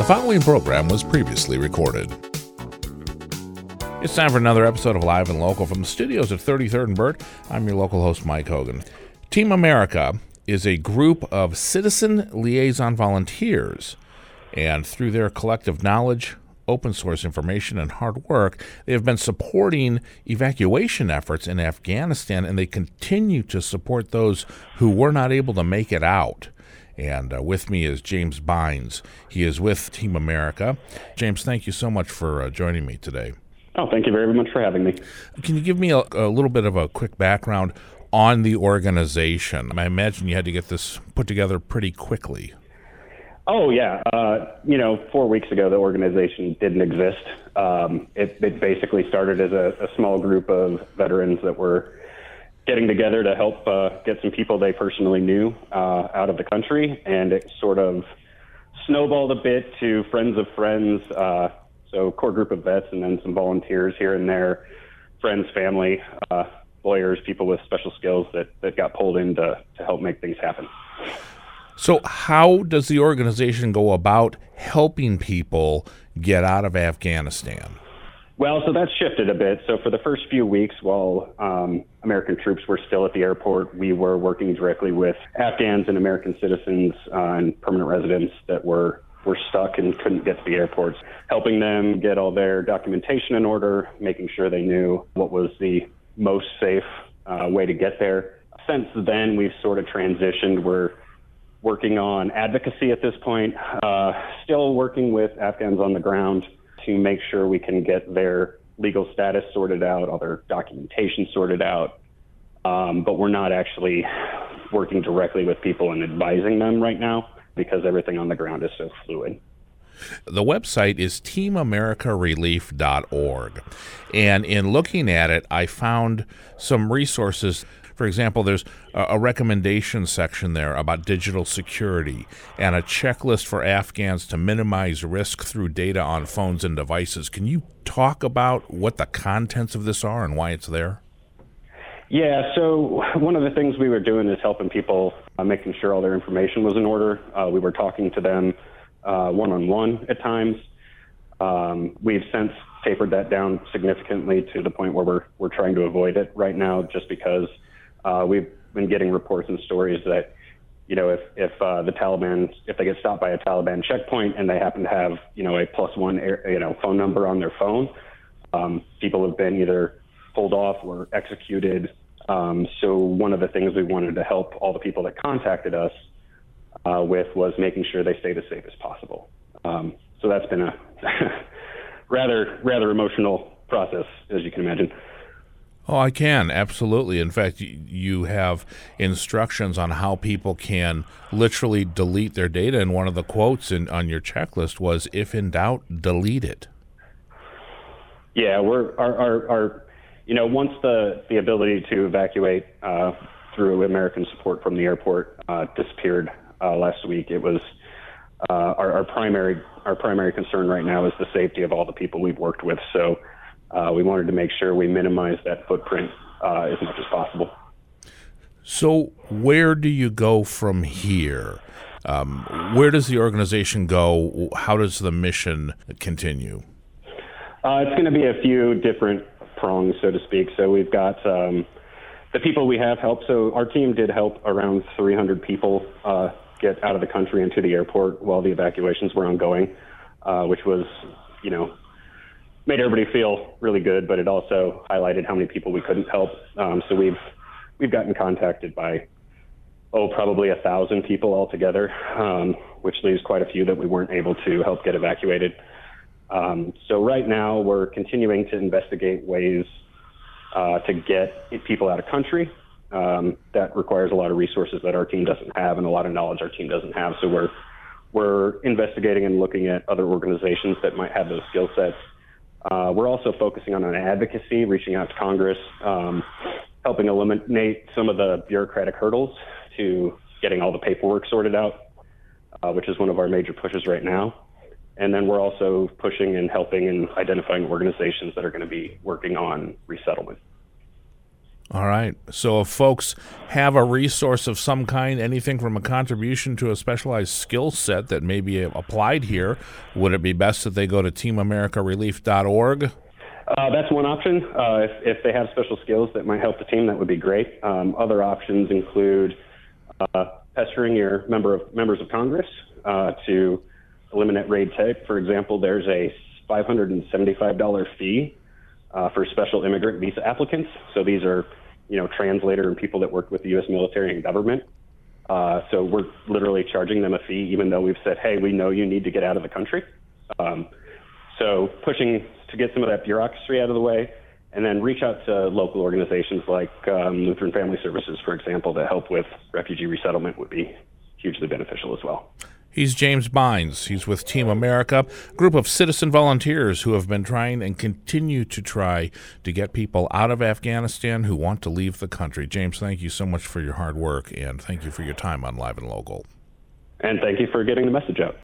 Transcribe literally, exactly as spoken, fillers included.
The following program was previously recorded. It's time for another episode of Live and Local from the studios at thirty-third and Burt. I'm your local host, Mike Hogan. Team America is a group of citizen liaison volunteers, and through their collective knowledge, open source information, and hard work, they have been supporting evacuation efforts in Afghanistan, and they continue to support those who were not able to make it out. And uh, with me is James Bynes. He is with Team America. James, thank you so much for uh, joining me today. Oh, thank you very much for having me. Can you give me a, a little bit of a quick background on the organization? I imagine you had to get this put together pretty quickly. Oh, yeah. Uh, you know, four weeks ago, the organization didn't exist. Um, it, it basically started as a, a small group of veterans that were getting together to help uh, get some people they personally knew uh, out of the country, and it sort of snowballed a bit to friends of friends, uh, so core group of vets, and then some volunteers here and there, friends, family, uh, lawyers, people with special skills that, that got pulled in to, to help make things happen. So how does the organization go about helping people get out of Afghanistan? Well, so that's shifted a bit. So for the first few weeks, while um, American troops were still at the airport, we were working directly with Afghans and American citizens uh, and permanent residents that were, were stuck and couldn't get to the airports, helping them get all their documentation in order, making sure they knew what was the most safe uh, way to get there. Since then, we've sort of transitioned. We're working on advocacy at this point, uh, still working with Afghans on the ground to make sure we can get their legal status sorted out, all their documentation sorted out. Um, but we're not actually working directly with people and advising them right now because everything on the ground is so fluid. The website is team america relief dot org, and in looking at it, I found some resources. For example, there's a recommendation section there about digital security and a checklist for Afghans to minimize risk through data on phones and devices. Can you talk about what the contents of this are and why it's there? Yeah, so one of the things we were doing is helping people, uh, making sure all their information was in order. Uh, we were talking to them uh, one-on-one at times. Um, we've since tapered that down significantly to the point where we're we're trying to avoid it right now, just because uh, we've been getting reports and stories that, you know, if if uh, the Taliban, if they get stopped by a Taliban checkpoint and they happen to have, you know, a plus one, air, you know, phone number on their phone, um, people have been either pulled off or executed. Um, so one of the things we wanted to help all the people that contacted us uh, with was making sure they stayed as safe as possible. Um, so that's been a rather rather emotional process, as you can imagine. Oh, I can, absolutely. In fact, you have instructions on how people can literally delete their data, and one of the quotes in, on your checklist was, if in doubt, delete it. Yeah, we're our, our, our you know, once the, the ability to evacuate uh, through American support from the airport uh, disappeared uh, last week, it was uh, our, our primary our primary concern right now is the safety of all the people we've worked with. So uh, we wanted to make sure we minimize that footprint uh, as much as possible. So where do you go from here? Um, where does the organization go? How does the mission continue? Uh, it's going to be a few different prongs, so to speak. So we've got um, the people we have helped. So our team did help around three hundred people uh, get out of the country and to the airport while the evacuations were ongoing, uh, which was, you know, made everybody feel really good, but it also highlighted how many people we couldn't help. Um, so we've we've gotten contacted by, oh, probably a thousand people altogether, um, which leaves quite a few that we weren't able to help get evacuated. Um, so right now we're continuing to investigate ways uh, to get people out of country. Um, that requires a lot of resources that our team doesn't have and a lot of knowledge our team doesn't have. So we're we're investigating and looking at other organizations that might have those skill sets. Uh, we're also focusing on an advocacy, reaching out to Congress, um, helping eliminate some of the bureaucratic hurdles to getting all the paperwork sorted out, uh, which is one of our major pushes right now. And then we're also pushing and helping and identifying organizations that are going to be working on resettlement. All right. So if folks have a resource of some kind, anything from a contribution to a specialized skill set that may be applied here, would it be best that they go to team america relief dot org? Uh, that's one option. Uh, if, if they have special skills that might help the team, that would be great. Um, other options include uh, pestering your member of members of Congress uh, to eliminate red tape. For example, there's a five hundred seventy-five dollars fee uh, for special immigrant visa applicants. So these are, you know, translator and people that work with the U S military and government. Uh, so we're literally charging them a fee, even though we've said, hey, we know you need to get out of the country. Um, so pushing to get some of that bureaucracy out of the way, and then reach out to local organizations like um, Lutheran Family Services, for example, that help with refugee resettlement would be hugely beneficial as well. He's James Bynes. He's with Team America, a group of citizen volunteers who have been trying and continue to try to get people out of Afghanistan who want to leave the country. James, thank you so much for your hard work, and thank you for your time on Live and Local. And thank you for getting the message out.